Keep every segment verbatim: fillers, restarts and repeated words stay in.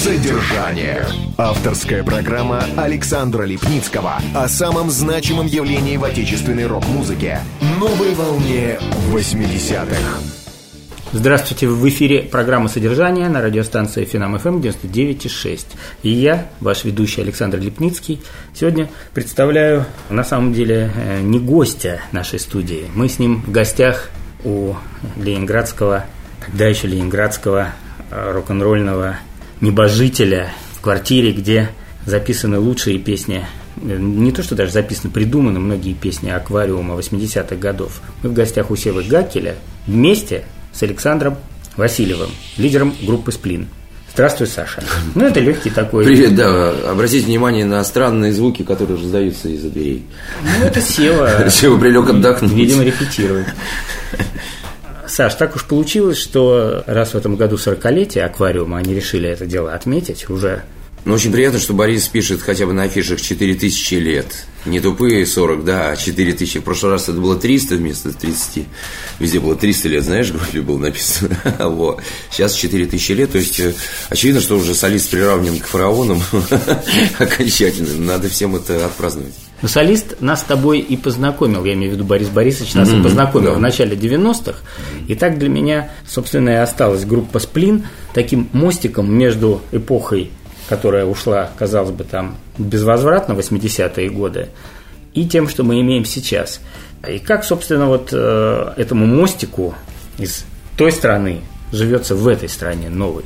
Содержание. Авторская программа Александра Липницкого о самом значимом явлении в отечественной рок-музыке. Новой волне восьмидесятых. Здравствуйте, в эфире программа «Содержание» на радиостанции эф эм эф эм девяносто девять и шесть. И я, ваш ведущий Александр Липницкий, сегодня представляю, на самом деле, не гостя нашей студии. Мы с ним в гостях у ленинградского, тогда еще ленинградского рок-н-ролльного небожителя в квартире, где записаны лучшие песни, не то что даже записаны, придуманы многие песни аквариума восьмидесятых годов. Мы в гостях у Севы Гакеля вместе с Александром Васильевым, лидером группы «Сплин». Здравствуй, Саша. Ну, это легкий такой... Привет, да. Обратите внимание на странные звуки, которые раздаются из-за дверей. Ну, это Сева. Сева прилег отдохнуть. Видимо, репетирует. Саш, так уж получилось, что раз в этом году сорокалетие аквариума, они решили это дело отметить уже. Ну, очень приятно, что Борис пишет хотя бы на афишах четыре тысячи лет. Не тупые сорок, да, а четыре тысячи. В прошлый раз это было триста вместо тридцати. Везде было триста лет, знаешь, в группе было написано. Вот. Сейчас четыре тысячи лет. То есть, очевидно, что уже солист приравнен к фараонам окончательно. Надо всем это отпраздновать. Но солист нас с тобой и познакомил, я имею в виду Борис Борисович, нас mm-hmm, и познакомил да. в начале девяностых. И так для меня, собственно, и осталась группа «Сплин» таким мостиком между эпохой, которая ушла, казалось бы, там безвозвратно в восьмидесятые годы, и тем, что мы имеем сейчас. И как, собственно, вот э, этому мостику из той страны живется в этой стране новой?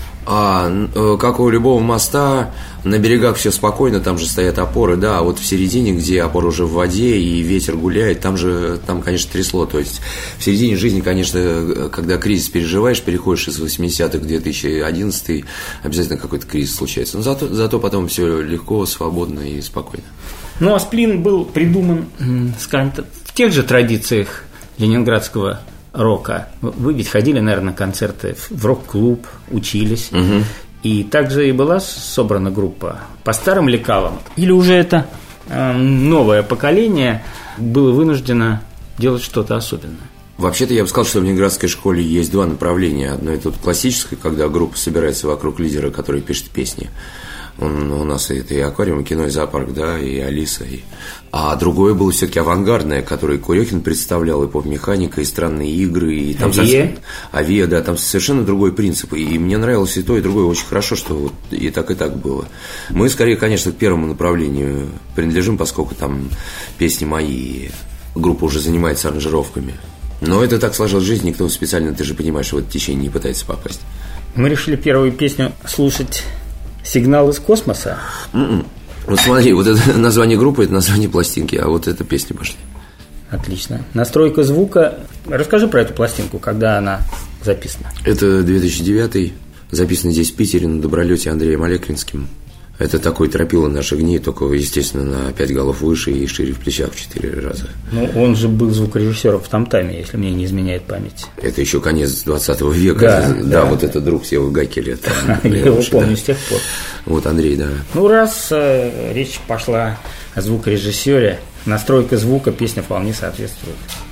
А, как у любого моста, на берегах все спокойно, там же стоят опоры, да, а вот в середине, где опора уже в воде и ветер гуляет, там же, там, конечно, трясло. То есть в середине жизни, конечно, когда кризис переживаешь, переходишь из восьмидесятых в две тысячи одиннадцатый, обязательно какой-то кризис случается. Но зато, зато потом все легко, свободно и спокойно. Ну, а «Сплин» был придуман, скажем так, в тех же традициях ленинградского рока. Вы ведь ходили, наверное, на концерты в рок-клуб, учились. Угу. И также и была собрана группа по старым лекалам. Или уже это э, новое поколение было вынуждено делать что-то особенное? Вообще-то я бы сказал, что в ленинградской школе есть два направления. Одно это классическое, когда группа собирается вокруг лидера, который пишет песни. Он, у нас это и аквариум, и кино, и зоопарк, да, и Алиса. И... А другое было все-таки авангардное, которое Курехин представлял, и поп-механика, и странные игры, и там Авиа. Совсем... Авиа, да, там совершенно другой принцип. И мне нравилось и то, и другое. Очень хорошо, что вот и так, и так было. Мы, скорее, конечно, к первому направлению принадлежим, поскольку там песни мои, группа уже занимается аранжировками. Но это так сложилась жизнь, никто специально, ты же понимаешь, в это течение не пытается попасть. Мы решили первую песню слушать «Сигнал из космоса». Mm-mm. Вот смотри, вот это название группы, это название пластинки, а вот эта песня пошли. Отлично. Настройка звука. Расскажи про эту пластинку, когда она записана. Это две тысячи девятый, записано здесь в Питере на Добролете Андреем Олекринским. Это такой тропила наших дней, только, естественно, на пять голов выше и шире в плечах в четыре раза. Ну, он же был звукорежиссером в «Там-Таме», если мне не изменяет память. Это еще конец двадцатого века. Да, да, да. Вот это друг Севы Гакеля. Я его помню с тех пор. Вот Андрей, да. Ну, раз э, речь пошла о звукорежиссере, настройка звука, песня вполне соответствует.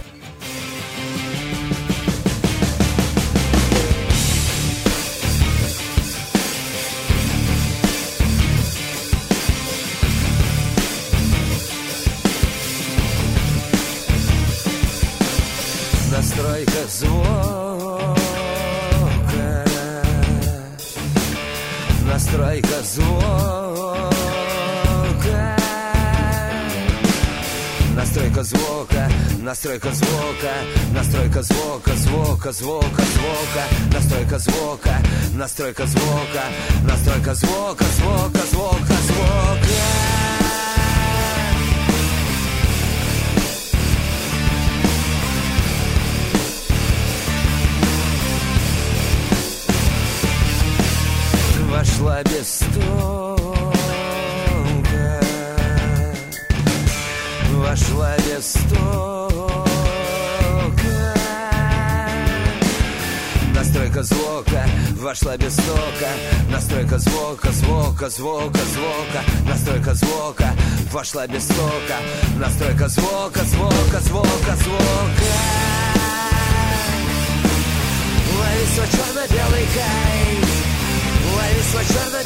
Настройка звука, настройка звука, настройка звука, настройка звука, настройка звука, звука, звука, звука, настройка звука, настройка звука, настройка звука, звука, звука, звука. Вошла без стука, вошла без стука. Настройка звука, вошла без стука. Настройка звука, звука, звука, звука. Настройка звука, вошла без стука. Настройка звука, звука, звука, звука. Лови свой черно-белый кайф, лови свой черно-белый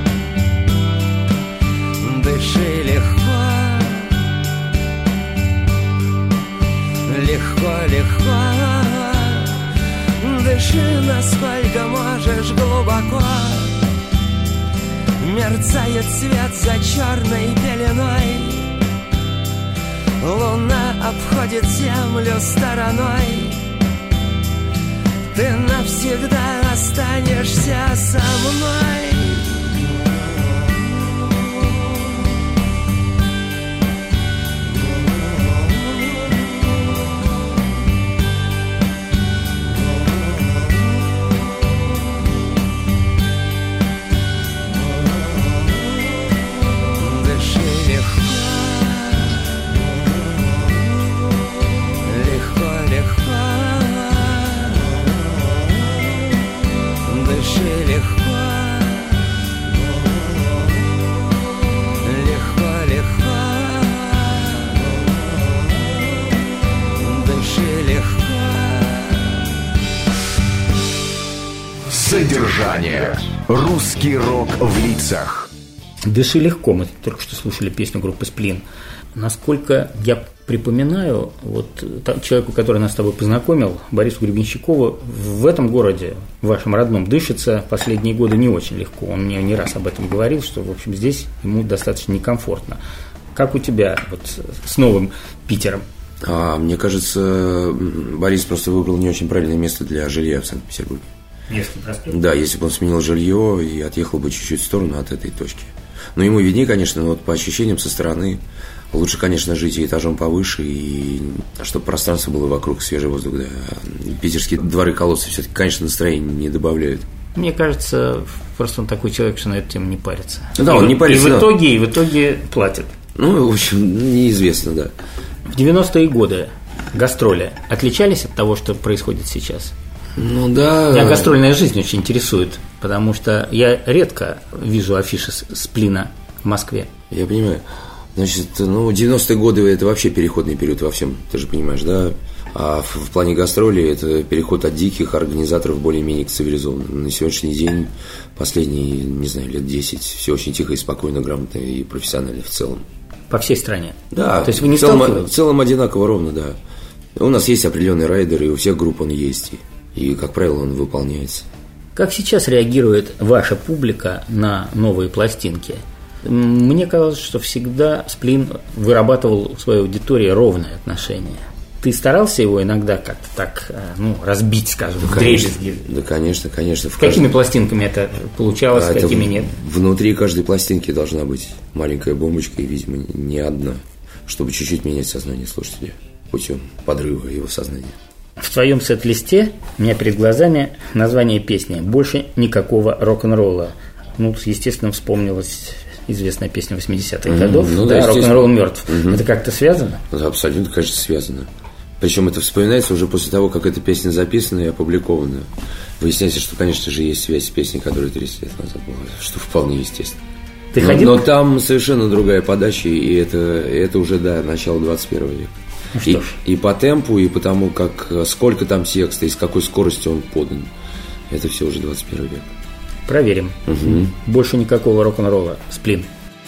легко, дыши насколько можешь глубоко. Мерцает свет за черной пеленой, луна обходит землю стороной. Ты навсегда останешься со мной. Содержание. Русский рок в лицах. «Дыши легко». Мы только что слушали песню группы «Сплин». Насколько я припоминаю, вот человеку, который нас с тобой познакомил, Борису Гребенщикову, в этом городе, в вашем родном, дышится последние годы не очень легко. Он мне не раз об этом говорил, что, в общем, здесь ему достаточно некомфортно. Как у тебя вот с новым Питером? А, мне кажется, Борис просто выбрал не очень правильное место для жилья в Санкт-Петербурге. Невский проспект? Да, если бы он сменил жилье и отъехал бы чуть-чуть в сторону от этой точки. Но ему виднее, конечно, но вот по ощущениям со стороны лучше, конечно, жить и этажом повыше, и чтобы пространство было вокруг, свежий воздух, да. Питерские дворы, колодцы все-таки, конечно, настроение не добавляют. Мне кажется, просто он такой человек, что на эту тему не парится. Да, и он в, не парится. И в да. итоге, и в итоге платит. Ну, в общем, неизвестно, да. В девяностые годы гастроли отличались от того, что происходит сейчас? Ну да. Меня гастрольная жизнь очень интересует, потому что я редко вижу афиши «Сплина» в Москве. Я понимаю. Значит, ну, девяностые годы – это вообще переходный период во всем, ты же понимаешь, да? А в, в плане гастролей это переход от диких организаторов более-менее к цивилизованным. На сегодняшний день, последние, не знаю, лет десять, все очень тихо и спокойно, грамотно и профессионально в целом. По всей стране? Да. То есть вы не в целом, сталкиваетесь? В целом одинаково ровно, да. У нас есть определенный райдер, и у всех групп он есть. И, как правило, он выполняется. Как сейчас реагирует ваша публика на новые пластинки? Мне казалось, что всегда «Сплин» вырабатывал в своей аудитории ровное отношение. Ты старался его иногда как-то так, ну, разбить, скажем, в дребезги? Да, конечно, конечно. С какими каждой... пластинками это получалось, а какими это нет? Внутри каждой пластинки должна быть маленькая бомбочка, и, видимо, не одна, чтобы чуть-чуть менять сознание слушателя путем подрыва его сознания. В твоем сет-листе у меня перед глазами название песни «Больше никакого рок-н-ролла». Ну, естественно, вспомнилась известная песня восьмидесятых годов, mm-hmm. ну, да, да «Рок-н-ролл мертв». Mm-hmm. Это как-то связано? Да, абсолютно, конечно, связано. Причем это вспоминается уже после того, как эта песня записана и опубликована. Выясняется, что, конечно же, есть связь с песней, которая тридцать лет назад была, что вполне естественно. Ты но, ходил? но там совершенно другая подача, и это, это уже, да, начало двадцать первого века. Ну, и, и по темпу, и по тому, как, сколько там текста, и с какой скоростью он подан. Это все уже двадцать первый век. Проверим. Угу. Больше никакого рок-н-ролла. «Сплин».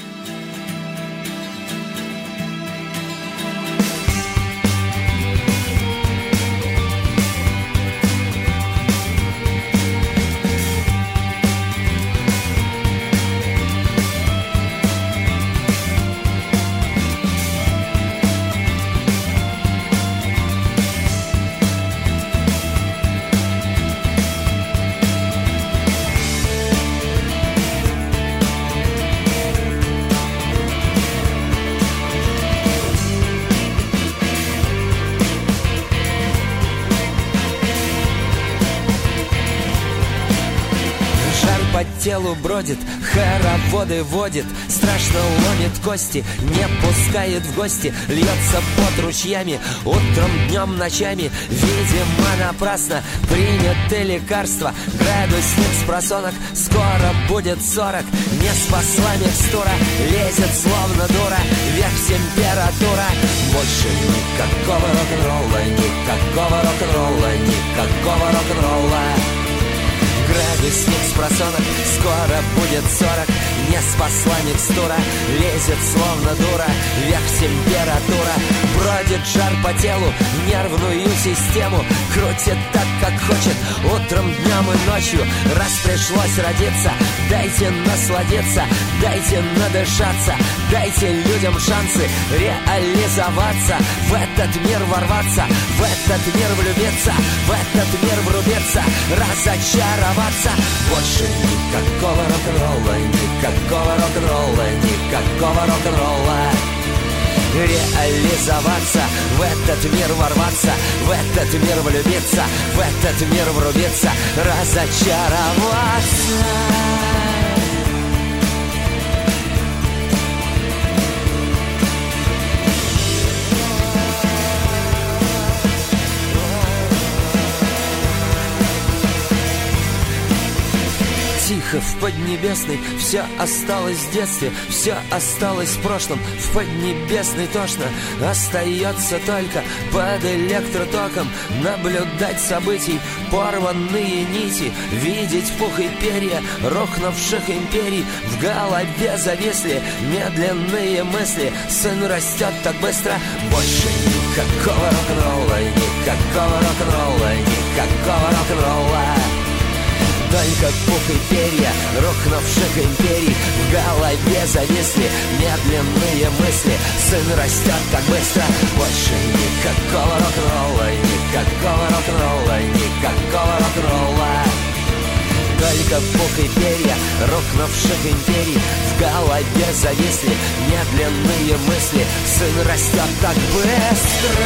Телу бродит, хороводы водит, страшно ломит кости, не пускает в гости, льется под ручьями, утром, днем, ночами, видимо, напрасно приняты лекарства, градусник с просонок, скоро будет сорок, не спасла микстура, лезет словно дура, вверх температура, больше никакого рок-н-ролла, никакого рок-н-ролла, никакого рок-н-ролла. Градусник с просонок, скоро будет сорок, не спасла микстура. Лезет словно дура, вверх температура. Бродит жар по телу, нервную систему крутит так, как хочет, утром, днем и ночью. Раз пришлось родиться, дайте насладиться, дайте надышаться, дайте людям шансы реализоваться, в этот мир ворваться, в этот мир влюбиться, в этот мир врубиться, разочароваться. Больше никакого рок-н-ролла, никакого рок-н-ролла, никакого рок-н-ролла. Реализоваться, в этот мир ворваться, в этот мир влюбиться, в этот мир врубиться, разочароваться. Тихо в Поднебесной, все осталось в детстве, все осталось в прошлом. В Поднебесной тошно, остается только под электротоком наблюдать событий, порванные нити, видеть пух и перья рухнувших империй. В голове зависли медленные мысли, сын растет так быстро. Больше никакого рок-н-ролла, никакого рок-н-ролла, никакого рок-н-ролла. Только пух и перья рухнувших империй. В голове зависли медленные мысли, сын растет так быстро. Больше никакого рок-н-ролла, никакого рок-н-ролла, никакого рок-н-ролла. Только пух и перья рухнувших империй. В голове зависли медленные мысли, сын растет так быстро.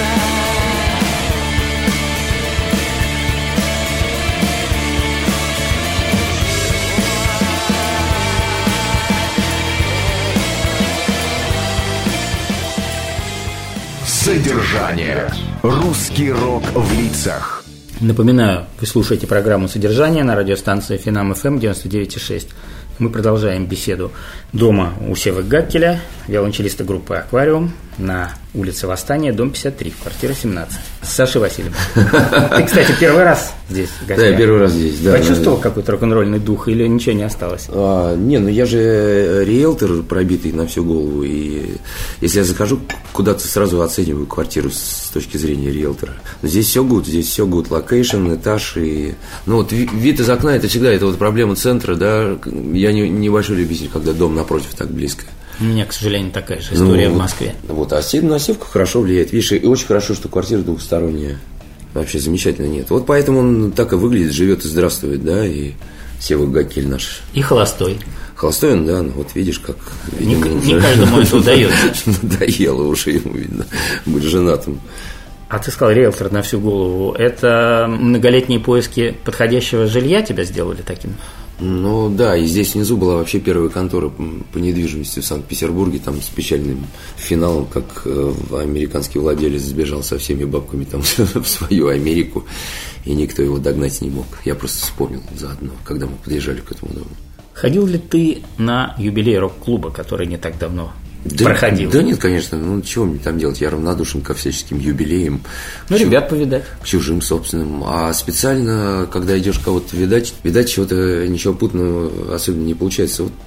Содержание. Русский рок в лицах. Напоминаю, вы слушаете программу «Содержание» на радиостанции Финам эф эм девяносто девять и шесть. Мы продолжаем беседу дома у Севы Гаккеля, виолончелиста группы «Аквариум», на улице Восстания, дом пятьдесят три, квартира семнадцать. С Сашей Васильевым. Ты, кстати, первый раз здесь в гостях. Да, я первый раз здесь, да. Почувствовал какой-то рок-н-ролльный дух или ничего не осталось? А, не, ну я же риэлтор, пробитый на всю голову, и если я захожу куда-то, сразу оцениваю квартиру с точки зрения риэлтора. Здесь все гуд, здесь все гуд, локейшн, этаж, и... Ну вот вид из окна, это всегда, это вот проблема центра, да, я не, небольшой любитель, когда дом напротив так близко. У меня, к сожалению, такая же история, ну, в Москве. Вот, а на севку хорошо влияет. Видишь, и очень хорошо, что квартира двухсторонняя. Вообще замечательно нет. Вот поэтому он так и выглядит, живет и здравствует, да, и Сева Гаккель наш. И холостой. Холостой он, да, ну вот видишь, как... Видимо, не, уже... не каждому это удается. Надоело уже ему, видно, быть женатым. А ты сказал, риэлтор на всю голову. Это многолетние поиски подходящего жилья тебя сделали таким? Ну да, и здесь внизу была вообще первая контора по недвижимости в Санкт-Петербурге, там с печальным финалом, как американский владелец сбежал со всеми бабками там в свою Америку, и никто его догнать не мог. Я просто вспомнил заодно, когда мы подъезжали к этому дому. Ходил ли ты на юбилей рок-клуба, который не так давно да, проходил? Да нет, конечно, ну чего мне там делать, я равнодушен ко всяческим юбилеям. Ну, ребят повидать. К чужим собственным. А специально, когда идешь кого-то видать, видать чего-то, ничего путного особенно не получается. Вот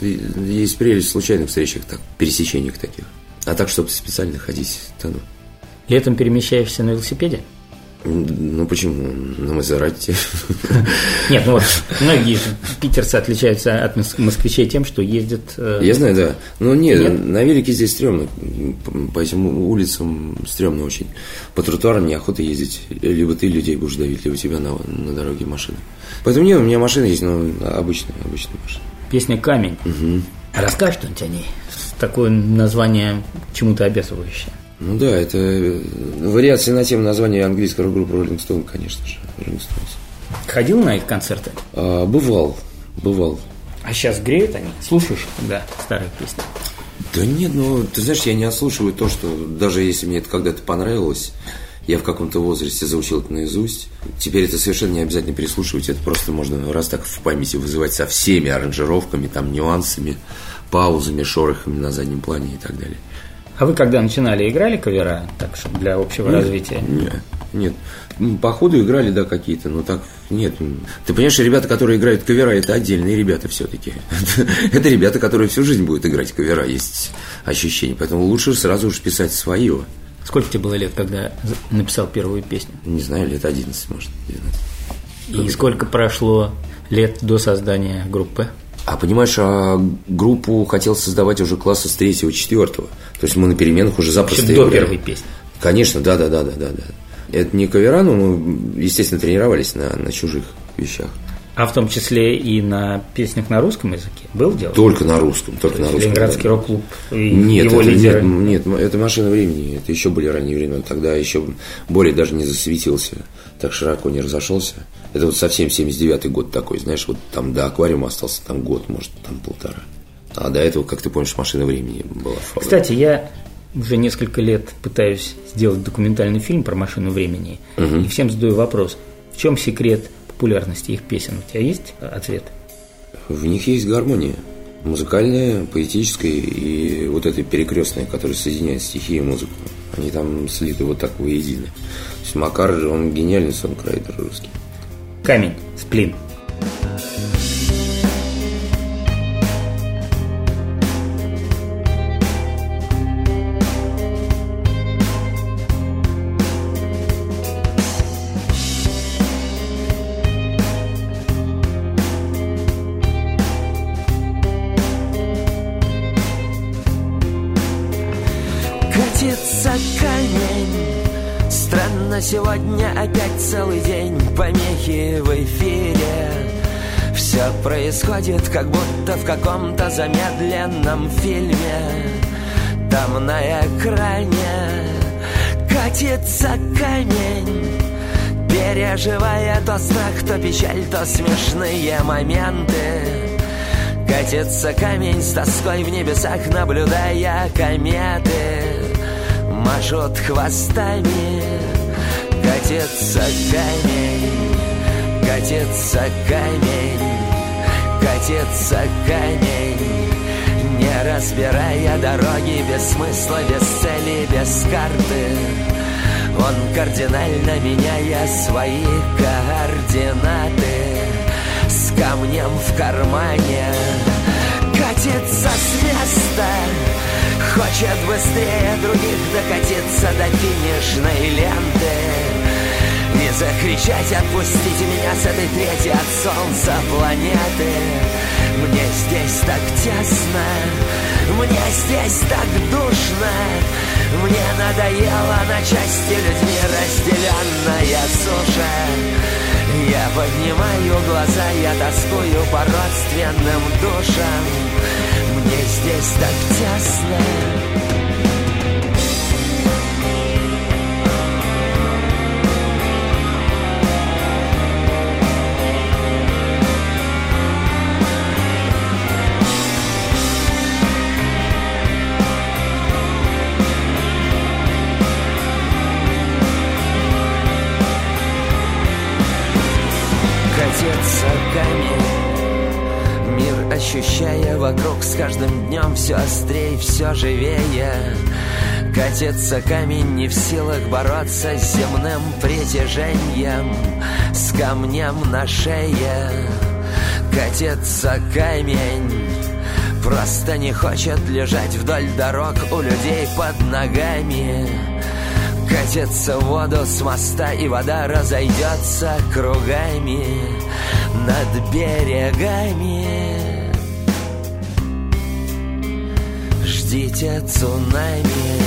есть прелесть в случайных встречах, так, пересечениях таких. А так, чтобы специально ходить, то ну. Летом перемещаешься на велосипеде? Ну почему? На Мазерати. Нет, ну вот многие питерцы отличаются от москвичей тем, что ездят. Э... Я знаю, да. Но нет, нет, на велике здесь стрёмно. По этим улицам стрёмно очень. По тротуарам неохота ездить. Либо ты людей будешь давить, либо у тебя на, на дороге машина. Поэтому нет, у меня машина есть, но обычная, обычная машина. Песня «Камень». Угу. Расскажи что-нибудь о ней. Такое название чему-то обязывающее. Ну да, это вариации на тему названия английской рок-группы Rolling Stone, конечно же. Rolling Stones. Ходил на их концерты? А, бывал, бывал. А сейчас греют они? Слушаешь, да, старые песни? Да нет, ну, ты знаешь, я не отслушиваю то, что даже если мне это когда-то понравилось, я в каком-то возрасте заучил это наизусть. Теперь это совершенно не обязательно переслушивать, это просто можно раз так в памяти вызывать со всеми аранжировками, там, нюансами, паузами, шорохами на заднем плане и так далее. А вы когда начинали, играли кавера, так что для общего нет, развития? Нет, нет. По ходу играли, да, какие-то, но так нет. Ты понимаешь, ребята, которые играют кавера, это отдельные ребята все-таки. Это ребята, которые всю жизнь будут играть кавера, есть ощущение. Поэтому лучше сразу же писать свое. Сколько тебе было лет, когда написал первую песню? Не знаю, лет одиннадцать, может, двенадцать. И сколько прошло лет до создания группы? А понимаешь, а группу хотел создавать уже класса с третьего, четвертого. То есть мы на переменах уже запросто до первой песни? Конечно, да, да, да, да, да. Это не кавера, но мы, естественно, тренировались на, на чужих вещах. А в том числе и на песнях на русском языке был дело? Только на русском, только на русском. Ленинградский да. рок-клуб и нет, его это, лидеры? Нет, нет, это «Машина времени», это еще более ранние времена. Тогда еще более даже не засветился, так широко не разошелся. Это вот совсем семьдесят девятый год такой, знаешь, вот там до «Аквариума» остался там год, может, там полтора. А до этого, как ты помнишь, «Машина времени» была. Кстати, я уже несколько лет пытаюсь сделать документальный фильм про «Машину времени», угу. и всем задаю вопрос, в чем секрет популярности их песен? У тебя есть ответ? В них есть гармония. Музыкальная, поэтическая и вот эта перекрестная, которая соединяет стихи и музыку. Они там слиты вот так воедино. То есть Макар, он гениальный сонграйтер русский. Камень, сплин. Катится камень. Странно, сегодня опять целый день помехи в эфире. Все происходит, как будто в каком-то замедленном фильме. Там на экране катится камень, переживая то страх, то печаль, то смешные моменты. Катится камень с тоской в небесах, наблюдая кометы. Машут хвостами. Катится камень, катится камень, катится камень, не разбирая дороги, без смысла, без цели, без карты. Он кардинально меняя свои координаты, с камнем в кармане катится с места. Хочет быстрее других докатиться до финишной ленты и закричать: отпустите меня с этой трети от солнца планеты. Мне здесь так тесно, мне здесь так душно, мне надоело на части людьми разделенная суша. Я поднимаю глаза, я тоскую по родственным душам. Мне здесь так тесно. Катится камень, мир ощущая вокруг с каждым днем все острее, все живее. Катится камень, не в силах бороться с земным притяжением, с камнем на шее. Катится камень, просто не хочет лежать вдоль дорог у людей под ногами. Катится в воду с моста, и вода разойдется кругами над берегами. Ждите цунами.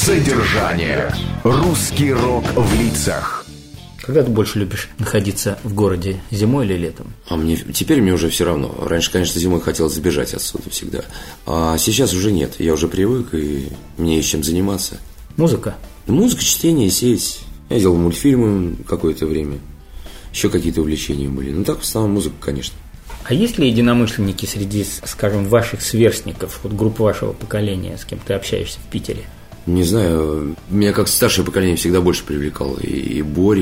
Содержание. Русский рок в лицах. Когда ты больше любишь находиться в городе, зимой или летом? А мне теперь мне уже все равно. Раньше, конечно, зимой хотелось сбежать отсюда всегда. А сейчас уже нет. Я уже привык, и мне есть чем заниматься. Музыка? Музыка, чтение, сеть. Я делал мультфильмы какое-то время. Еще какие-то увлечения были. Ну так в основном музыка, конечно. А есть ли единомышленники среди, скажем, ваших сверстников, вот группы вашего поколения, с кем ты общаешься в Питере? Не знаю, меня как старшее поколение всегда больше привлекало. И, и Бори,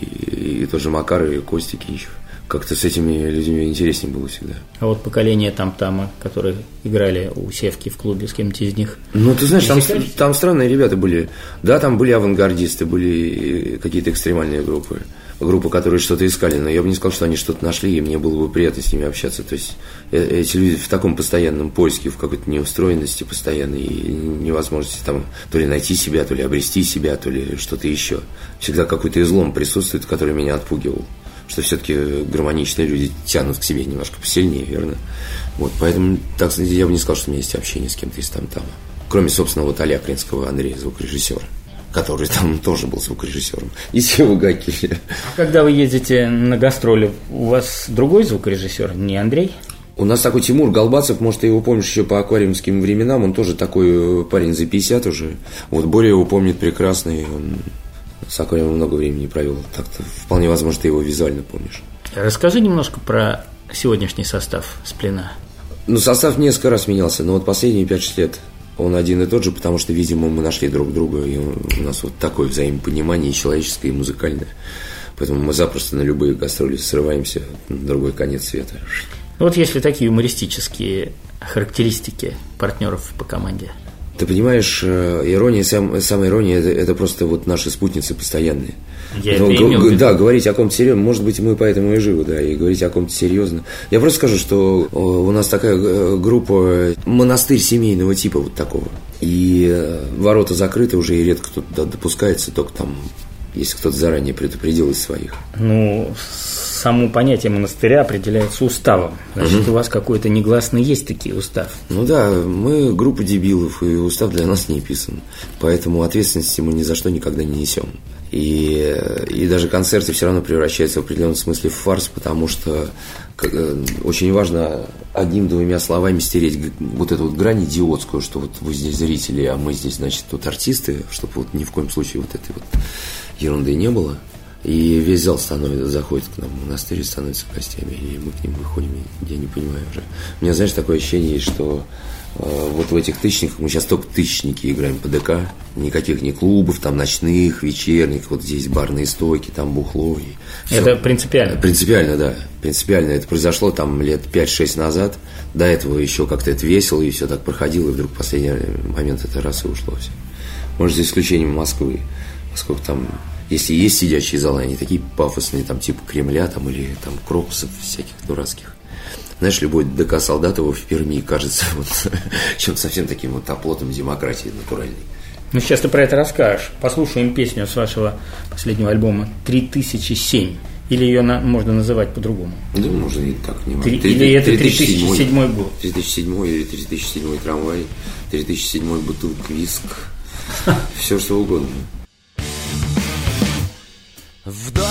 и, и тоже Макар, и Костя Кинчев. Как-то с этими людьми интереснее было всегда. А вот поколение Там-Тама, которые играли у Севки в клубе, с кем-то из них? Ну, ты знаешь, там, там странные ребята были. Да, там были авангардисты, были какие-то экстремальные группы. Группы, которые что-то искали, но я бы не сказал, что они что-то нашли, и мне было бы приятно с ними общаться. То есть эти люди в таком постоянном поиске, в какой-то неустроенности постоянной, и невозможности там то ли найти себя, то ли обрести себя, то ли что-то еще. Всегда какой-то излом присутствует, который меня отпугивал. Что все-таки гармоничные люди тянут к себе немножко посильнее, верно? Вот, поэтому так, я бы не сказал, что у меня есть общение с кем-то из Там-Тама. Кроме, собственно, вот Аля Кринского, Андрея, звукорежиссера, который там тоже был звукорежиссером, и Сева Гакеля. А когда вы ездите на гастроли, у вас другой звукорежиссер, не Андрей? У нас такой Тимур Голбацев, может, ты его помнишь еще по аквариумским временам, он тоже такой парень за пятьдесят уже. Вот Боря его помнит прекрасный, он с аквариумом много времени провел, так-то вполне возможно, ты его визуально помнишь. Расскажи немножко про сегодняшний состав «Сплина». Ну, состав несколько раз менялся, но вот последние пять-шесть лет он один и тот же, потому что, видимо, мы нашли друг друга, и у нас вот такое взаимопонимание и человеческое, и музыкальное. Поэтому мы запросто на любые гастроли срываемся на другой конец света. Вот если такие юмористические характеристики партнеров по команде. Ты понимаешь, ирония, сам, самая ирония это, это просто вот наши спутницы постоянные. Я ну, это имел в виду. Да, говорить о ком-то серьезном, может быть, мы поэтому и живы, да, и говорить о ком-то серьезно. Я просто скажу, что у нас такая группа, монастырь семейного типа вот такого. И ворота закрыты уже, и редко кто туда допускается, только там, если кто-то заранее предупредил из своих. Ну, само понятие монастыря определяется уставом. Значит, угу. У вас какой-то негласный есть такие устав. Ну да, мы группа дебилов, и устав для нас не писан. Поэтому ответственности мы ни за что никогда не несем. И, и даже концерты все равно превращаются в определенном смысле в фарс, потому что как, очень важно одним-двумя словами стереть вот эту вот грань идиотскую, что вот вы здесь зрители, а мы здесь, значит, тут артисты, чтобы вот ни в коем случае вот этой вот ерунды не было. И весь зал становится, заходит к нам в монастырь, становится гостями, и мы к ним выходим, и я не понимаю уже. У меня, знаешь, такое ощущение, что э, вот в этих тысячниках, мы сейчас только тысячники играем по ДК, никаких ни клубов, там ночных, вечерних, вот здесь барные стойки, там бухло. И это принципиально? Принципиально, да, принципиально. Это произошло там лет пять-шесть назад, до этого еще как-то это весело, и все так проходило, и вдруг в последний момент это раз и ушло все. Может, за исключением Москвы, поскольку там... Если есть сидящие залы, они такие пафосные, там, типа Кремля, там, или там крокусов всяких дурацких. Знаешь, любой ДК Солдатова в Перми кажется вот чем-то совсем таким вот оплотом демократии натуральной. Ну, сейчас ты про это расскажешь. Послушаем песню с вашего последнего альбома «три тысячи семь». Или ее на, можно называть по-другому? Да, можно и так. Не три, или это три тысячи седьмой год? три тысячи седьмой или три тысячи седьмой трамвай, три тысячи седьмой бутылка виск. Все, что угодно. Вдоль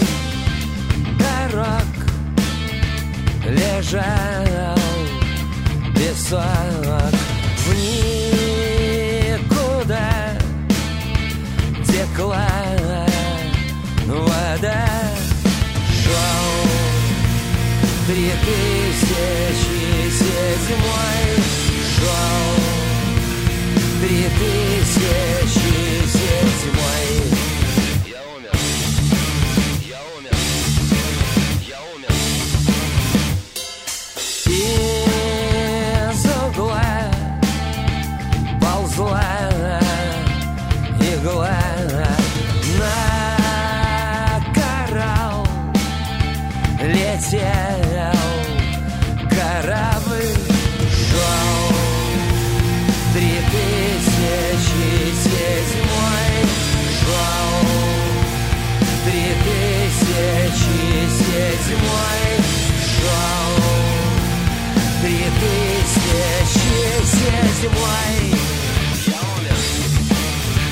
дорог лежал песок, в никуда текла вода. Шел три тысячи седьмой, шел три тысячи седьмой. Из угла ползла игла на коралл, летел корабль, шел три тысячи седьмой, шел три тысячи седьмой, шел три тысячи седьмой. Я умер,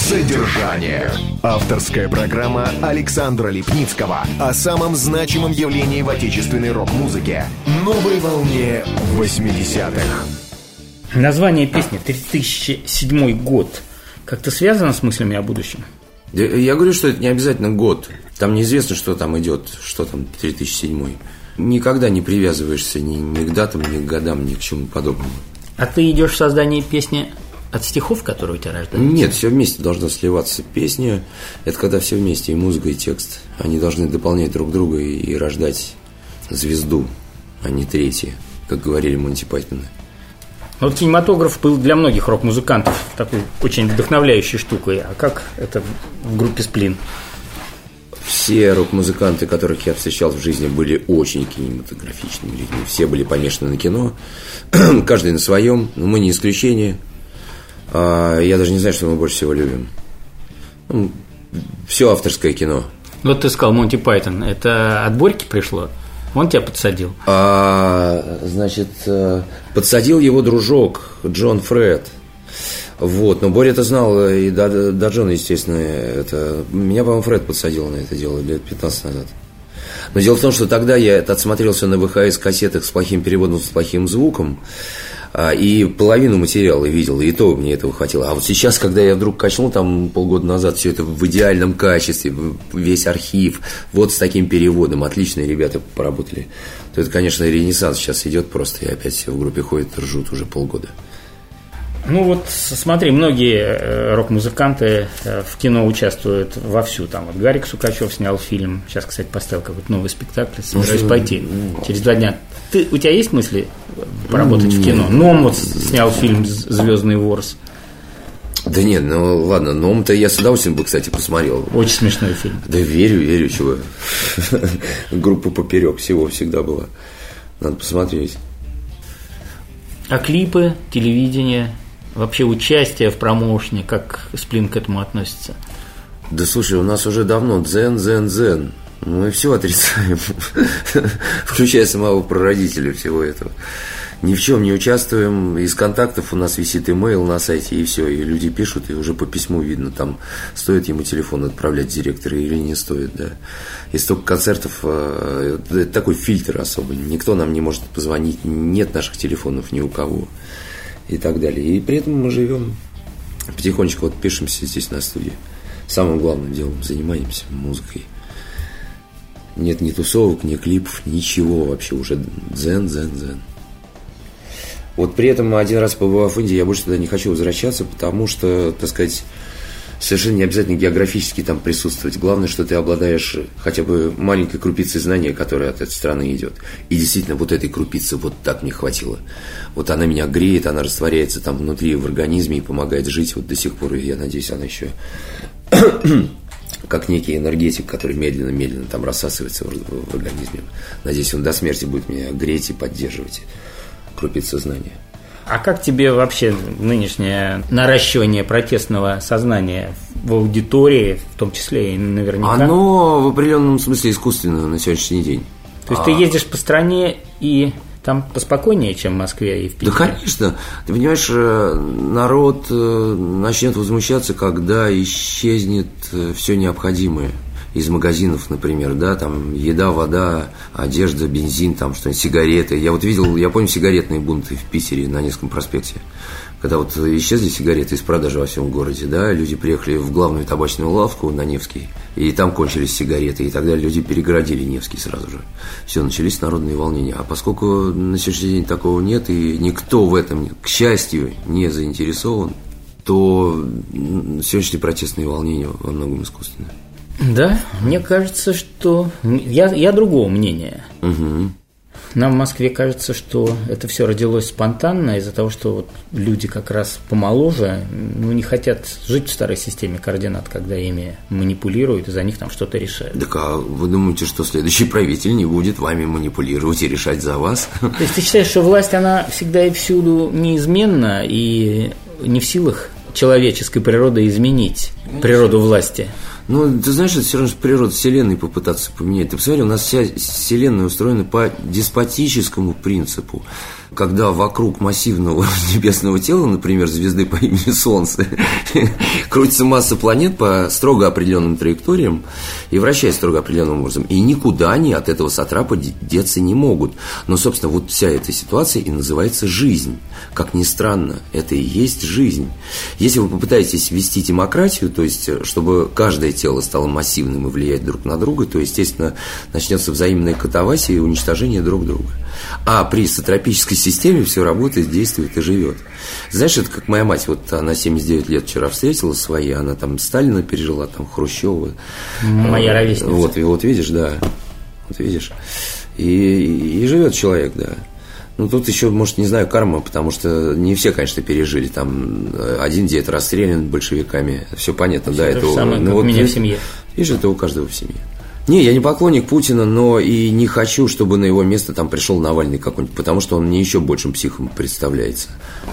Содержание. Авторская программа Александра Липницкого о самом значимом явлении в отечественной рок-музыке. Новой волне восьмидесятых. Название песни «три тысячи седьмой год» как-то связано с мыслями о будущем? Я говорю, что это не обязательно год. Там неизвестно, что там идет, что там три тысячи седьмой. Никогда не привязываешься ни, ни к датам, ни к годам, ни к чему подобному. А ты идешь в создание песни от стихов, которые у тебя рождаются? Нет, все вместе должно сливаться. Песня – это когда все вместе, и музыка, и текст. Они должны дополнять друг друга и, и рождать звезду, а не третье, как говорили Монти Пайтоны. Вот кинематограф был для многих рок-музыкантов такой очень вдохновляющей штукой. А как это в группе «Сплин»? Все рок-музыканты, которых я встречал в жизни, были очень кинематографичными людьми. Все были помешаны на кино, каждый на своем, но мы не исключение. Я даже не знаю, что мы больше всего любим. Ну, все авторское кино. Вот ты сказал Монти Пайтон, это от Борьки пришло? Он тебя подсадил? А, значит, подсадил его дружок Джон Фред. Вот, но Боря это знал, и до, до Джона, естественно, это... Меня, по-моему, Фред подсадил на это дело лет пятнадцать назад. Но дело в том, что тогда я это отсмотрелся на вэ ха эс-кассетах с плохим переводом, с плохим звуком, и половину материала видел, и то мне этого хватило. А вот сейчас, когда я вдруг качнул там полгода назад все это в идеальном качестве, весь архив, вот с таким переводом, отличные ребята поработали, то это, конечно, ренессанс сейчас идет просто, и опять все в группе ходят, ржут уже полгода. Ну вот смотри, многие рок-музыканты в кино участвуют вовсю. Там вот Гарик Сукачев снял фильм. Сейчас, кстати, поставил какой-то новый спектакль. Собираюсь пойти через два дня. Ты, у тебя есть мысли поработать в кино? Ном вот снял фильм «Звездный ворс». Да нет, ну ладно, Ном-то я с удовольствием бы, кстати, посмотрел. Очень смешной фильм. Да верю, верю, чего. Группа поперек всего всегда была. Надо посмотреть. А клипы, телевидение, вообще участие в промоушене, как Сплин к этому относится? Да слушай, у нас уже давно дзен, дзен, дзен. Мы все отрицаем, включая самого прародителя всего этого. Ни в чем не участвуем. Из контактов у нас висит имейл на сайте, и все. И люди пишут, и уже по письму видно, там стоит ему телефон отправлять директору или не стоит, да. И столько концертов, это такой фильтр особый. Никто нам не может позвонить, нет наших телефонов ни у кого и так далее. И при этом мы живем потихонечку, вот пишемся здесь на студии. Самым главным делом занимаемся музыкой. Нет ни тусовок, ни клипов, ничего вообще, уже дзен, дзен, дзен. Вот при этом один раз побывав в Индии, я больше туда не хочу возвращаться, потому что, так сказать, совершенно не обязательно географически там присутствовать. Главное, что ты обладаешь хотя бы маленькой крупицей знания, которая от этой страны идет. И действительно, вот этой крупицы вот так мне хватило. Вот она меня греет, она растворяется там внутри в организме и помогает жить вот до сих пор. И я надеюсь, она еще как некий энергетик, который медленно-медленно там рассасывается в, в организме. Надеюсь, он до смерти будет меня греть и поддерживать. Крупица знания. А как тебе вообще нынешнее наращивание протестного сознания в аудитории, в том числе и наверняка? Оно в определенном смысле искусственное на сегодняшний день. То есть а... ты ездишь по стране и там поспокойнее, чем в Москве и в Питере? Да, конечно. Ты понимаешь, народ начнет возмущаться, когда исчезнет все необходимое из магазинов, например, да, там еда, вода, одежда, бензин, там что-нибудь, сигареты. Я вот видел, я помню сигаретные бунты в Питере на Невском проспекте, когда вот исчезли сигареты из продажи во всем городе, да, люди приехали в главную табачную лавку на Невский, и там кончились сигареты, и тогда люди перегородили Невский сразу же. Все, начались народные волнения. А поскольку на сегодняшний день такого нет, и никто в этом, к счастью, не заинтересован, то сегодняшние протестные волнения во многом искусственные. Да, мне кажется, что... Я, я другого мнения. Угу. Нам в Москве кажется, что это все родилось спонтанно из-за того, что вот люди как раз помоложе, ну, не хотят жить в старой системе координат, когда ими манипулируют и за них там что-то решают. Так а вы думаете, что следующий правитель не будет вами манипулировать и решать за вас? То есть ты считаешь, что власть, она всегда и всюду неизменна и не в силах человеческой природы изменить природу власти? Ну, ты знаешь, это все равно природа Вселенной попытаться поменять. Ты посмотри, у нас вся Вселенная устроена по деспотическому принципу. Когда вокруг массивного небесного тела, например, звезды по имени Солнце, крутится масса планет по строго определенным траекториям и вращаясь строго определенным образом. И никуда они от этого сатрапа деться не могут. Но, собственно, вот вся эта ситуация и называется жизнь. Как ни странно, это и есть жизнь. Если вы попытаетесь ввести демократию, то есть, чтобы каждое тело стало массивным и влиять друг на друга, то, естественно, начнется взаимная катавасия и уничтожение друг друга. А при сатропической системе все работает, действует и живет. Знаешь, это как моя мать, вот она семьдесят девять лет вчера встретила свои, она там Сталина пережила, там Хрущева. Моя ровесница. Вот, и вот видишь, да, вот видишь. И, и, и живет человек, да. Ну, тут еще, может, не знаю, карма, потому что не все, конечно, пережили. Там один дед расстрелян большевиками, все понятно, все да. Это самое, ну, как вот, у меня в семье. Видишь, это у каждого в семье. Не, я не поклонник Путина, но и не хочу, чтобы на его место там пришел Навальный какой-нибудь, потому что он мне еще большим психом представляется.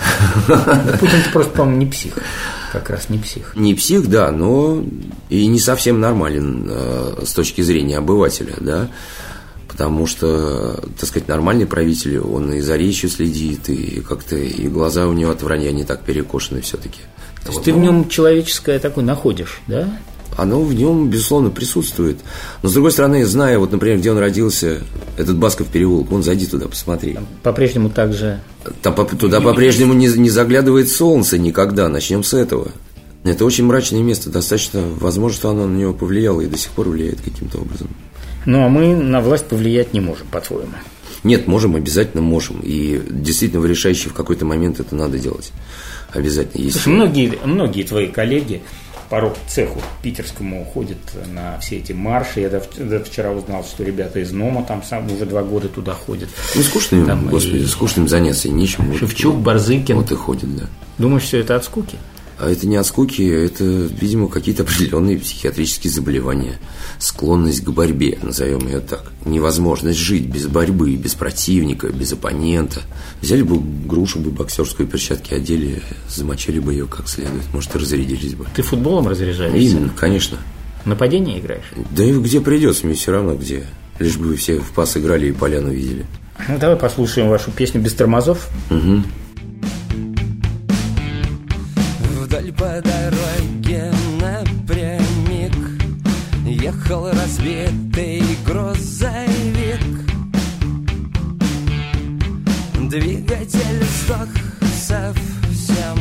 Путин-то просто, по-моему, не псих. Как раз не псих. Не псих, да, но и не совсем нормален э, с точки зрения обывателя, да. Потому что, так сказать, нормальный правитель, он и за речью следит, и как-то и глаза у него от вранья не так перекошены все-таки. То есть вот, ты ну, в нем человеческое такое находишь, да? Оно в нем, безусловно, присутствует. Но, с другой стороны, зная, вот, например, где он родился, этот Басков переулок, вон, зайди туда, посмотри. Там по-прежнему так же... Там туда по-прежнему не, не заглядывает солнце никогда, начнем с этого. Это очень мрачное место, достаточно возможно, что оно на него повлияло и до сих пор влияет каким-то образом. Ну, а мы на власть повлиять не можем, по-твоему? Нет, можем, обязательно можем. И действительно, в решающий в какой-то момент это надо делать. Обязательно. Если... Слушай, многие, многие твои коллеги по рок-цеху питерскому ходят на все эти марши. Я даже вчера узнал, что ребята из НОМа там сам уже два года туда ходят. Ну, скучно им, господи, и... скучным заняться и нечем. Шевчук, вот, Барзыкин. Вот и ходят, да. Думаешь, все это от скуки? А это не от скуки, это, видимо, какие-то определенные психиатрические заболевания. Склонность к борьбе, назовем ее так. Невозможность жить без борьбы, без противника, без оппонента. Взяли бы грушу, бы боксерскую, перчатки одели, замочили бы ее как следует, может, и разрядились бы. Ты футболом разряжаешься? Именно, конечно. Нападение играешь? Да и где придется, мне все равно где. Лишь бы вы все в пас играли и поляну видели. Ну, давай послушаем вашу песню «Без тормозов». Угу. Вдаль по дороге напрямик ехал разбитый грузовик. Двигатель сдох совсем,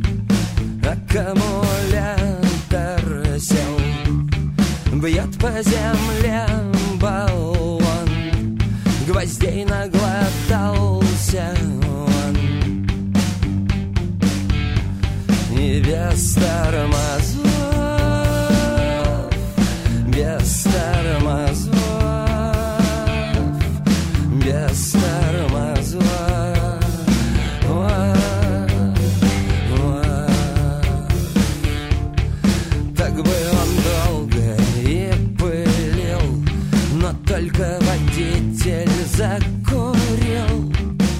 аккумулятор сел. Бьет по земле баллон, гвоздей наглотался он. И без тормозов, без тормозов, без тормозов. Так бы он долго и пылил, но только водитель закурил.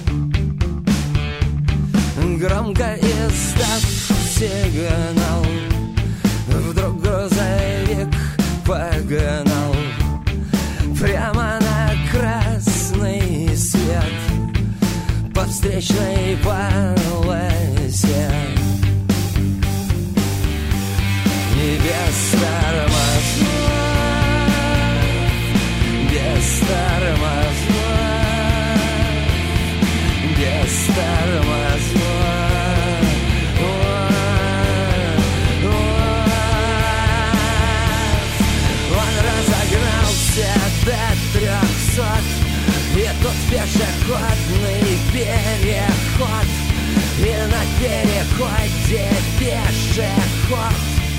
Громко издав сигнал, вдруг грузовик погнал прямо на красный свет по встречной полосе. И без тормозов, без тормозов, без тормозов. До трехсот, и тут пешеходный переход, и на переходе пешеход.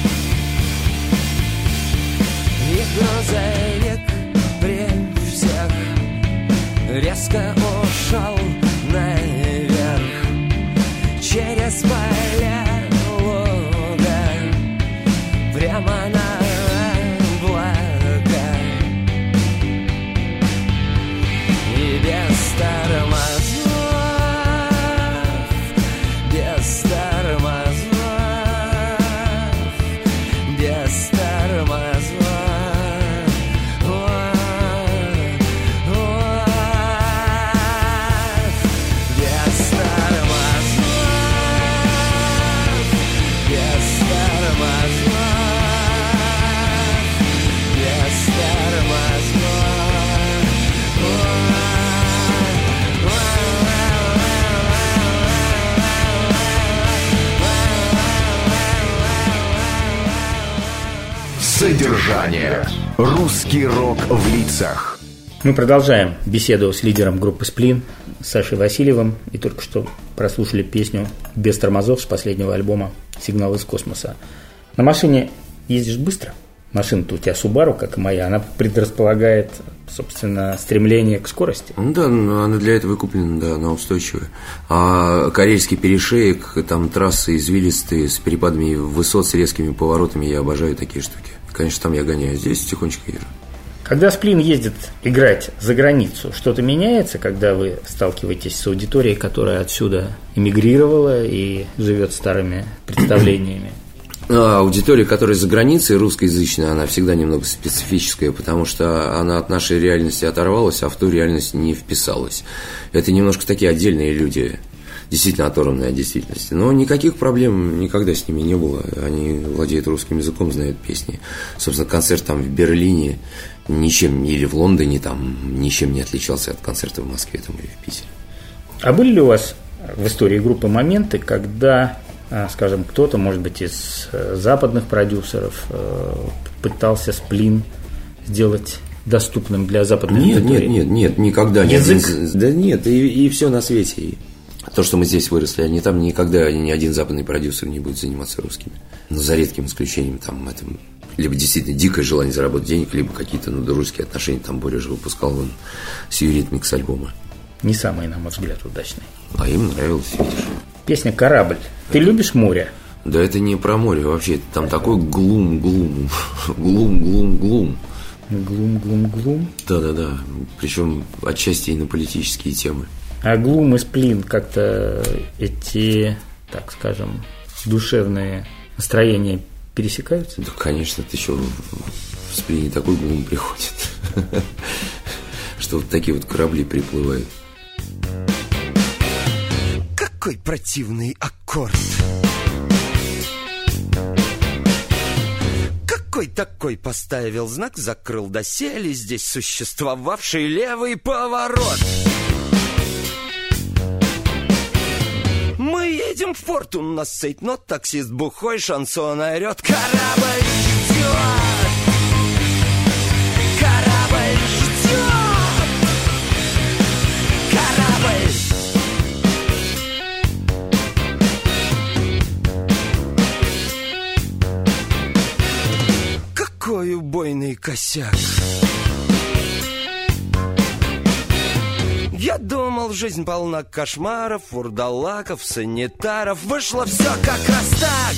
И грузовик при всех резко ушел наверх через поля луга прямо на без тормозов, без тормозов, без тормозов. Содержание. Русский рок в лицах. Мы продолжаем беседу с лидером группы «Сплин» Сашей Васильевым. И только что прослушали песню «Без тормозов» с последнего альбома «Сигнал из космоса». На машине ездишь быстро? Машина-то у тебя Subaru, как и моя, она предрасполагает, собственно, стремление к скорости. Ну да, она для этого и куплена, да, она устойчивая. А Карельский перешеек, там трассы извилистые, с перепадами высот, с резкими поворотами, я обожаю такие штуки. Конечно, там я гоняю, здесь тихонечко езжу. Когда «Сплин» ездит играть за границу, что-то меняется, когда вы сталкиваетесь с аудиторией, которая отсюда эмигрировала и живет старыми представлениями? А аудитория, которая за границей, русскоязычная, она всегда немного специфическая, потому что она от нашей реальности оторвалась, а в ту реальность не вписалась. Это немножко такие отдельные люди, действительно оторванные от действительности. Но никаких проблем никогда с ними не было. Они владеют русским языком, знают песни. Собственно, концерт там в Берлине ничем, или в Лондоне там ничем не отличался от концерта в Москве там, или в Питере. А были ли у вас в истории группы моменты, когда, скажем, кто-то, может быть, из западных продюсеров пытался «Сплин» сделать доступным для западной нет, аудитории? Нет, нет, нет, никогда. Язык? Ни один, да нет, и, и все на свете. И то, что мы здесь выросли, они там никогда ни один западный продюсер не будет заниматься русскими. Но за редким исключением там это либо действительно дикое желание заработать денег, либо какие-то надружеские отношения. Там Боря же выпускал он Сьюритмикс альбома. Не самый, на мой взгляд, удачный. А им нравилось, видишь. Песня «Корабль». Ты любишь море? Да это не про море вообще. Там такой глум, глум, глум, глум, глум. Глум, глум, глум. Да-да-да. Причем отчасти и на политические темы. А глум и «Сплин» как-то эти, так скажем, душевные настроения пересекаются? Да, конечно, ты еще в «Сплине» такой глум приходит, что вот такие вот корабли приплывают. Какой противный аккорд. Какой такой поставил знак, закрыл доселе здесь существовавший левый поворот. Мы едем в порт, у нас цейтнот, таксист бухой, шансон орет. Корабль ждет, корабль ждет, корабль. Какой убойный косяк. Я думал, жизнь полна кошмаров, вурдалаков, санитаров. Вышло все как раз так.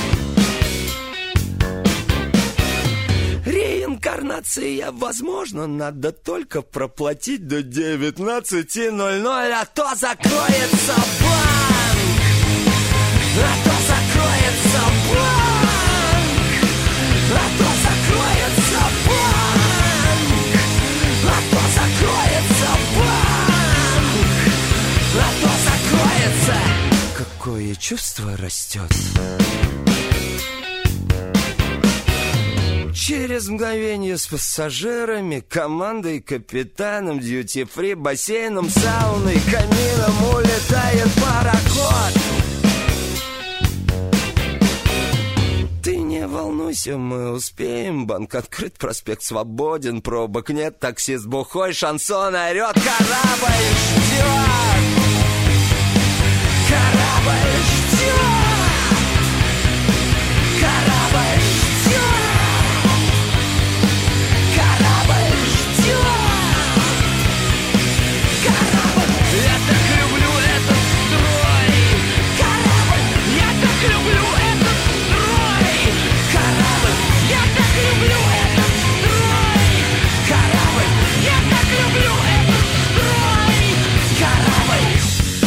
Реинкарнация возможно, надо только проплатить до девятнадцати ноль-ноль, а то закроется банк, а то закроется банк, а то закроется банк, а то закроется банк, а то закроется. Какое чувство растет. Через мгновение с пассажирами, командой, капитаном, дьюти-фри, бассейном, сауной, камином улетает пароход. Ты не волнуйся, мы успеем. Банк открыт, проспект свободен, пробок нет, таксист бухой, шансон орет. Корабль ждет, корабль ждет, корабль ждет, корабль ждет, корабль. Я так люблю этот строй, корабль. Я так люблю этот строй, корабль. Я так люблю этот строй, корабль. Я так люблю этот строй, корабль.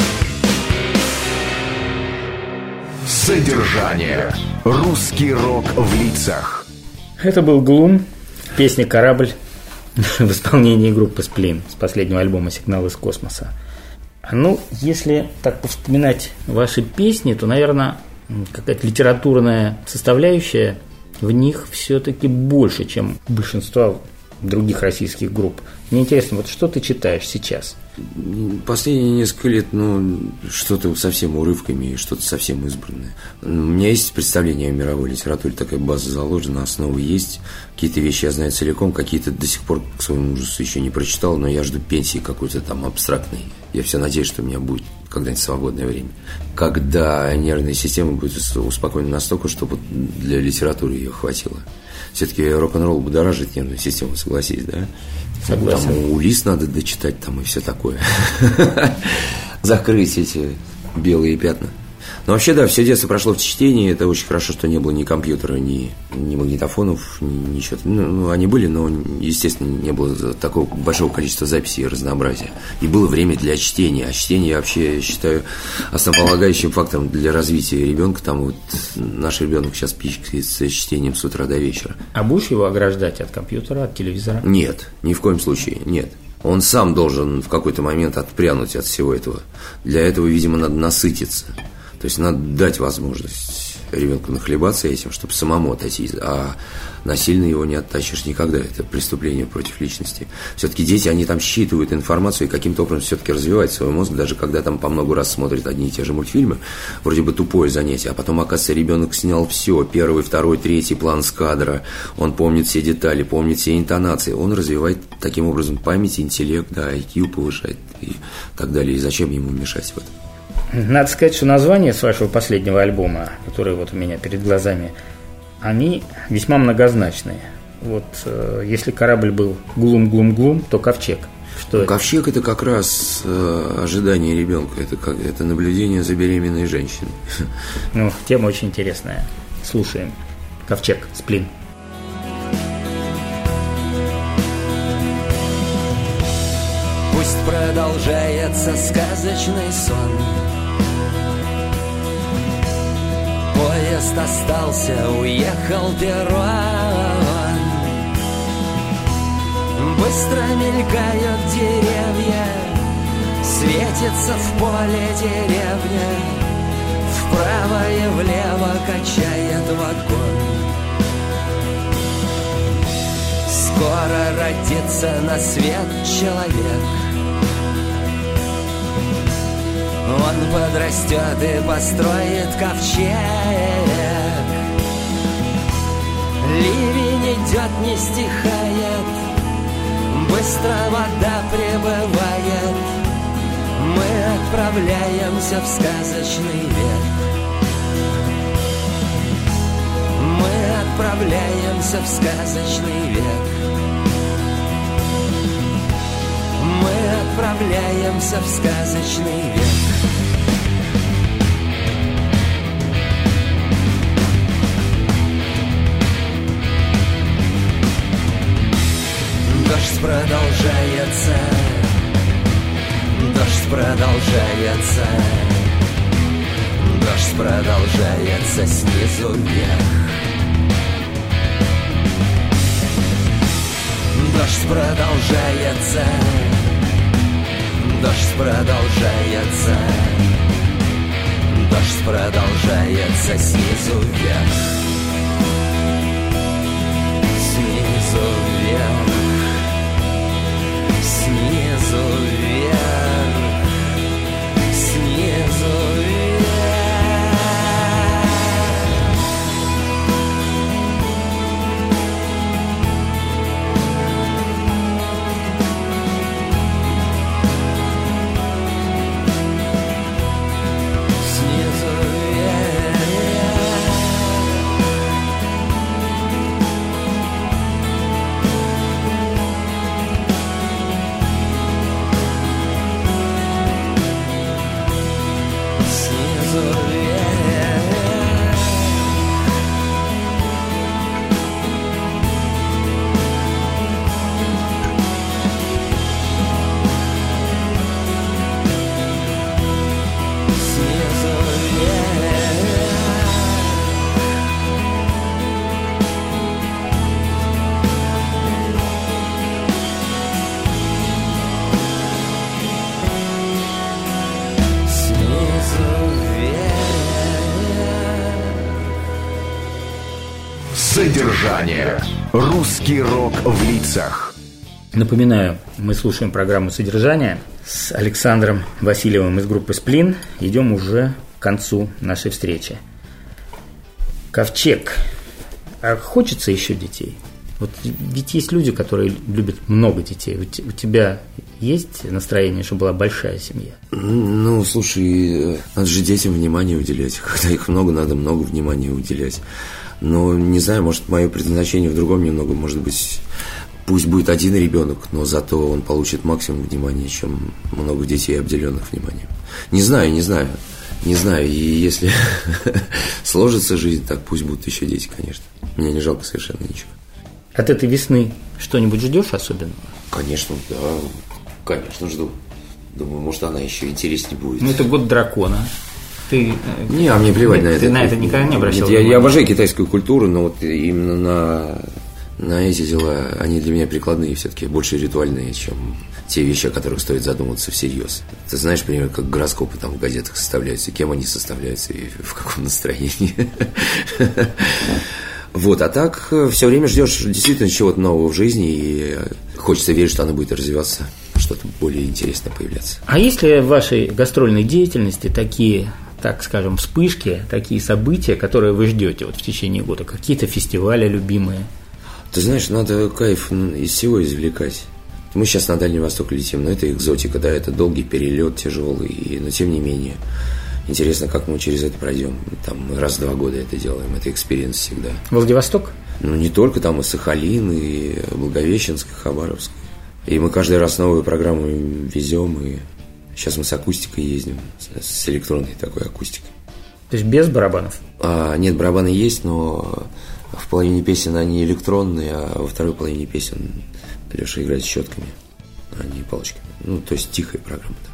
Содержание. Русский рок в лицах. Это был «Глум», песня «Корабль» в исполнении группы «Сплин» с последнего альбома «Сигнал из космоса». Ну, если так повспоминать ваши песни, то, наверное, какая-то литературная составляющая в них все-таки больше, чем большинства других российских групп. Мне интересно, вот что ты читаешь сейчас? Последние несколько лет, ну, что-то совсем урывками, что-то совсем избранное. У меня есть представление о мировой литературе, такая база заложена, основы есть. Какие-то вещи я знаю целиком, какие-то до сих пор к своему ужасу еще не прочитал, но я жду пенсии какой-то там абстрактной. Я все надеюсь, что у меня будет когда-нибудь свободное время. Когда нервная система будет успокоена настолько, чтобы для литературы ее хватило. Все-таки рок-н-ролл будоражит нервную систему, согласись, да? Согласен. Там Улисс надо дочитать, там и все такое. Закрыть эти белые пятна. Но вообще, да, все детство прошло в чтении. Это очень хорошо, что не было ни компьютера, ни, ни магнитофонов, ни, ничего. Ну, они были, но, естественно, не было такого большого количества записей и разнообразия. И было время для чтения. А чтение я вообще считаю основополагающим фактором для развития ребенка. Там вот наш ребенок сейчас пичкается с чтением с утра до вечера. А будешь его ограждать от компьютера, от телевизора? Нет, ни в коем случае, нет. Он сам должен в какой-то момент отпрянуть от всего этого. Для этого, видимо, надо насытиться. То есть надо дать возможность ребенку нахлебаться этим, чтобы самому отойти, а насильно его не оттащишь никогда. Это преступление против личности. Все-таки дети, они там считывают информацию и каким-то образом все-таки развивают свой мозг, даже когда там по много раз смотрят одни и те же мультфильмы, вроде бы тупое занятие, а потом, оказывается, ребенок снял все, первый, второй, третий план с кадра, он помнит все детали, помнит все интонации, он развивает таким образом память, интеллект, да, ай кью повышает и так далее. И зачем ему мешать в этом? Надо сказать, что названия с вашего последнего альбома, которые вот у меня перед глазами, они весьма многозначные. Вот э, если корабль был глум-глум-глум, то ковчег. Что ну, это? Ковчег – это как раз э, ожидание ребенка, это, как, это наблюдение за беременной женщиной. Ну, тема очень интересная. Слушаем. Ковчег, Сплин. Пусть продолжается сказочный сон. Поезд остался, уехал перрон. Быстро мелькают деревья, светится в поле деревня. Вправо и влево качает вагон. Скоро родится на свет человек. Он подрастет и построит ковчег. Ливень идет, не стихает, быстро вода прибывает. Мы отправляемся в сказочный век. Мы отправляемся в сказочный век. Мы отправляемся в сказочный век. Дождь продолжается, дождь продолжается, дождь продолжается снизу вверх. Дождь продолжается, дождь продолжается, дождь продолжается снизу вверх. Снизу вверх. Снизу вверх, снизу вверх. Снизу вверх. Содержание. Русский рок в лицах. Напоминаю, мы слушаем программу «Содержание» с Александром Васильевым из группы «Сплин». Идем уже к концу нашей встречи. Ковчег. А хочется еще детей? Вот ведь есть люди, которые любят много детей. У тебя есть настроение, чтобы была большая семья? Ну, слушай, надо же детям внимание уделять. Когда их много, надо много внимания уделять. Но, не знаю, может, мое предназначение в другом немного. Может быть, пусть будет один ребенок, но зато он получит максимум внимания, чем много детей, обделенных вниманием. Не знаю, не знаю. Не знаю, и если сложится жизнь, так пусть будут еще дети, конечно. Мне не жалко совершенно ничего. От этой весны что-нибудь ждешь особенного? Конечно, да, конечно жду. Думаю, может, она еще интереснее будет. Ну, это год дракона. Ты, не, а мне плевать ты, на это. Ты на это никогда не обращал Нет, я, я обожаю китайскую культуру, но вот именно на, на эти дела, они для меня прикладные все-таки, больше ритуальные, чем те вещи, о которых стоит задумываться всерьез. Ты знаешь, например, как гороскопы там в газетах составляются, кем они составляются и в каком настроении. Вот, а так все время ждешь действительно чего-то нового в жизни, и хочется верить, что оно будет развиваться, что-то более интересное появляться. А есть ли в вашей гастрольной деятельности такие, так скажем, вспышки, такие события, которые вы ждете вот в течение года? Какие-то фестивали любимые? Ты знаешь, надо кайф из всего извлекать. Мы сейчас на Дальний Восток летим, но это экзотика, да, это долгий перелет, тяжелый, но тем не менее. Интересно, как мы через это пройдем. Там мы раз в два года это делаем, это экспириенс всегда. Владивосток? Ну, не только, там и Сахалин, и Благовещенск, и Хабаровск. И мы каждый раз новую программу везем, и сейчас мы с акустикой ездим, с электронной такой акустикой. То есть без барабанов? А, нет, барабаны есть, но в половине песен они электронные, а во второй половине песен Леша играет щетками, а не палочками. Ну, то есть тихая программа там.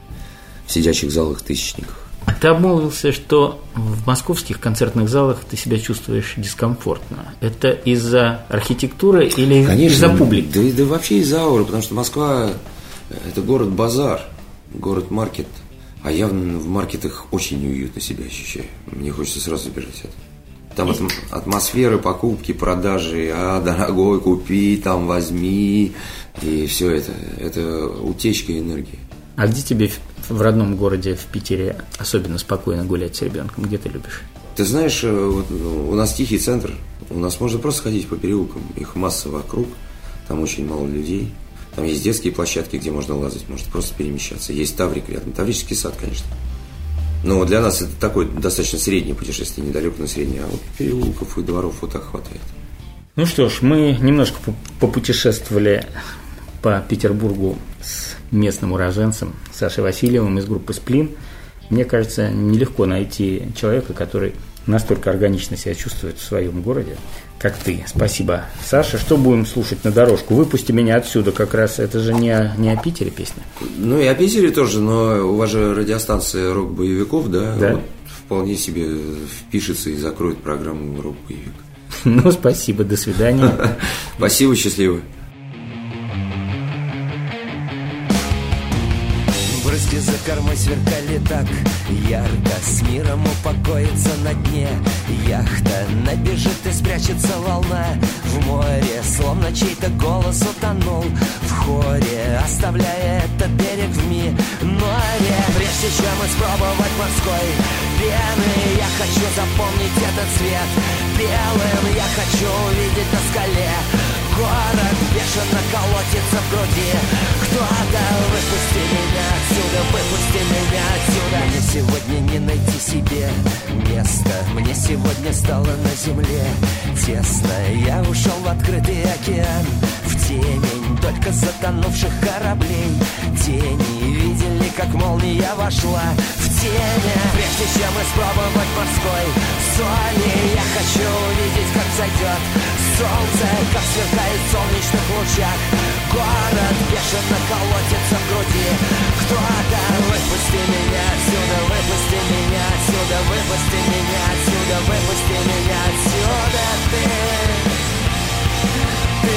В сидячих залах, тысячниках. А ты обмолвился, что в московских концертных залах ты себя чувствуешь дискомфортно. Это из-за архитектуры или Конечно, из-за публики? Да, да вообще из-за ауры, потому что Москва – это город-базар, город-маркет. А я в маркетах очень неуютно себя ощущаю. Мне хочется сразу бежать от. Там атмосферы, покупки, продажи, а дорогой купи, там возьми, и все это. Это утечка энергии. А где тебе в родном городе, в Питере, особенно спокойно гулять с ребенком? Где ты любишь? Ты знаешь, вот у нас тихий центр, у нас можно просто ходить по переулкам, их масса вокруг, там очень мало людей. Там есть детские площадки, где можно лазать, можно просто перемещаться. Есть Таврик рядом, Таврический сад, конечно. Но для нас это такое достаточно среднее путешествие, недалеко, но среднее. А вот переулков и дворов вот так хватает. Ну что ж, мы немножко попутешествовали по Петербургу с местным уроженцем Сашей Васильевым из группы «Сплин». Мне кажется, нелегко найти человека, который настолько органично себя чувствует в своем городе, как ты. Спасибо, Саша. Что будем слушать на дорожку? «Выпусти меня отсюда», как раз это же не о, не о Питере песня. Ну и о Питере тоже, но у вас же радиостанция «Рок-боевиков», да? Да. Вот вполне себе впишется и закроет программу «Рок-боевик». Ну, спасибо, до свидания. Спасибо, счастливо. Брызги за кормой сверкали так ярко, с миром упокоится на дне яхта. Набежит и спрячется волна в море, словно чей-то голос утонул в хоре, оставляя этот берег в миноре. Прежде чем испробовать морской пены, я хочу запомнить этот цвет белым. Я хочу увидеть на скале город, бешено колотится в груди. Кто-то выпусти меня отсюда, выпусти меня отсюда. Мне сегодня не найти себе места, мне сегодня стало на земле тесно. Я ушел в открытый океан, в темень только затонувших кораблей. Тени видели, как молния вошла в тень. Прежде чем испробовать морской соли, я хочу увидеть, как зайдет солнце, как сверкает в солнечных лучах город, бешено колотится в груди. Кто-то выпусти меня отсюда, выпусти меня отсюда, выпусти меня отсюда, выпусти меня отсюда. Ты, ты,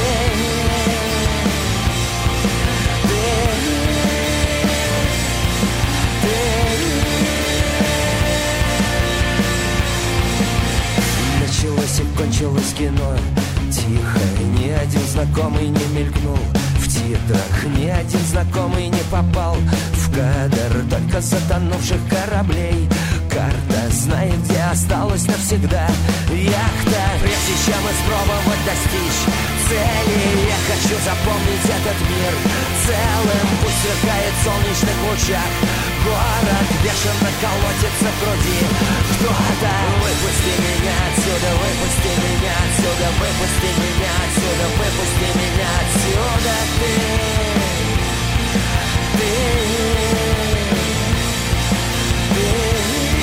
ты, ты. Началось и кончилось кино тихо, ни один знакомый не мелькнул в в титрах ни один знакомый не попал в кадр только затонувших кораблей. Карта знает, где осталась навсегда яхта. Прежде чем испробовать достичь цели, я хочу запомнить этот мир целым. Пусть сверкает в солнечных лучах город, бешено колотится в груди кто-то. Выпусти меня отсюда, выпусти меня отсюда, выпусти меня отсюда, выпусти меня отсюда. Ты, ты, ты.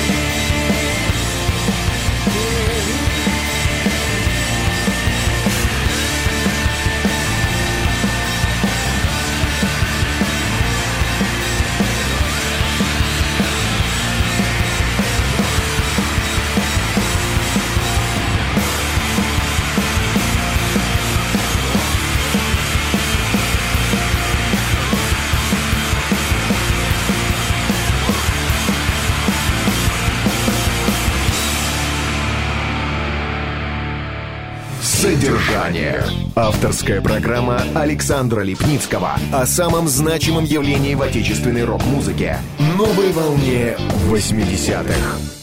«Содержание». Авторская программа Александра Липницкого о самом значимом явлении в отечественной рок-музыке. Новой волне восьмидесятых.